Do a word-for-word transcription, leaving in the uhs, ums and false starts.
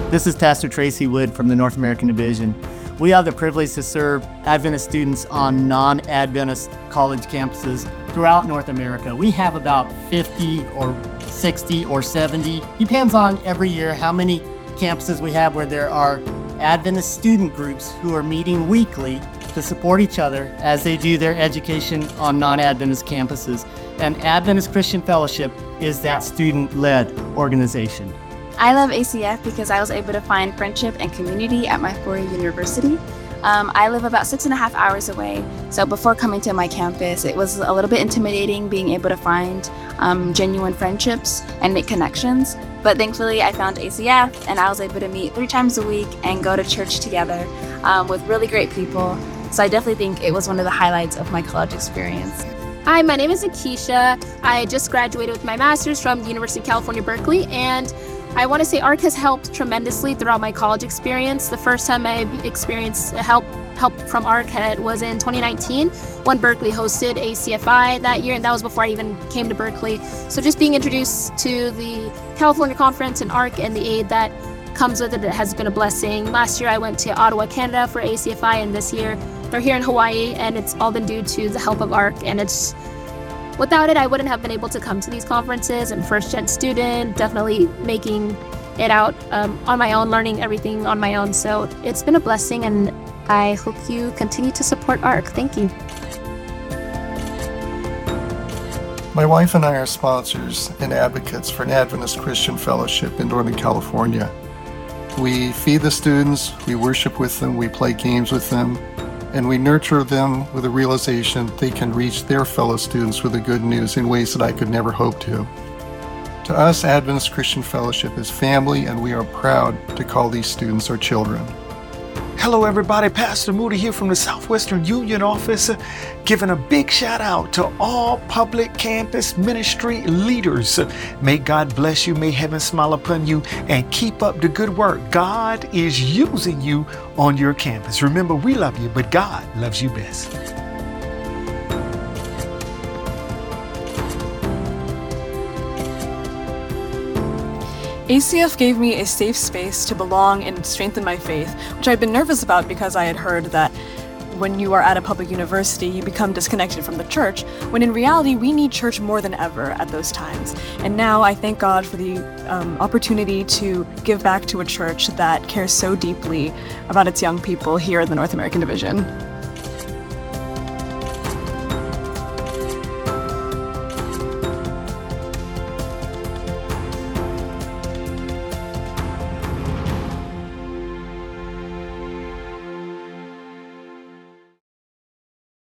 This is Pastor Tracy Wood from the North American Division. We have the privilege to serve Adventist students on non-Adventist college campuses throughout North America. We have about fifty or sixty or seventy, depends on every year how many campuses we have where there are Adventist student groups who are meeting weekly to support each other as they do their education on non-Adventist campuses. And Adventist Christian Fellowship is that student-led organization. I love A C F because I was able to find friendship and community at my four-year university. Um, I live about six and a half hours away, so before coming to my campus, it was a little bit intimidating being able to find um, genuine friendships and make connections. But thankfully, I found A C F, and I was able to meet three times a week and go to church together um, with really great people. So I definitely think it was one of the highlights of my college experience. Hi, my name is Akisha. I just graduated with my master's from the University of California, Berkeley, and I want to say ARC has helped tremendously throughout my college experience. The first time I experienced help help from ARC had, was in twenty nineteen when Berkeley hosted A C F I that year, and that was before I even came to Berkeley. So just being introduced to the California Conference and ARC and the aid that comes with it, it has been a blessing. Last year I went to Ottawa, Canada for A C F I, and this year they're here in Hawaii, and it's all been due to the help of ARC. And it's without it, I wouldn't have been able to come to these conferences. I'm a first-gen student, definitely making it out um, on my own, learning everything on my own. So it's been a blessing, and I hope you continue to support ARC. Thank you. My wife and I are sponsors and advocates for an Adventist Christian Fellowship in Northern California. We feed the students, we worship with them, we play games with them, and we nurture them with a realization they can reach their fellow students with the good news in ways that I could never hope to. To us, Adventist Christian Fellowship is family, and we are proud to call these students our children. Hello everybody, Pastor Moody here from the Southwestern Union office, giving a big shout out to all public campus ministry leaders. May God bless you, may heaven smile upon you, and keep up the good work. God is using you on your campus. Remember, we love you, but God loves you best. A C F gave me a safe space to belong and strengthen my faith, which I'd been nervous about because I had heard that when you are at a public university, you become disconnected from the church, when in reality, we need church more than ever at those times. And now I thank God for the um, opportunity to give back to a church that cares so deeply about its young people here in the North American Division.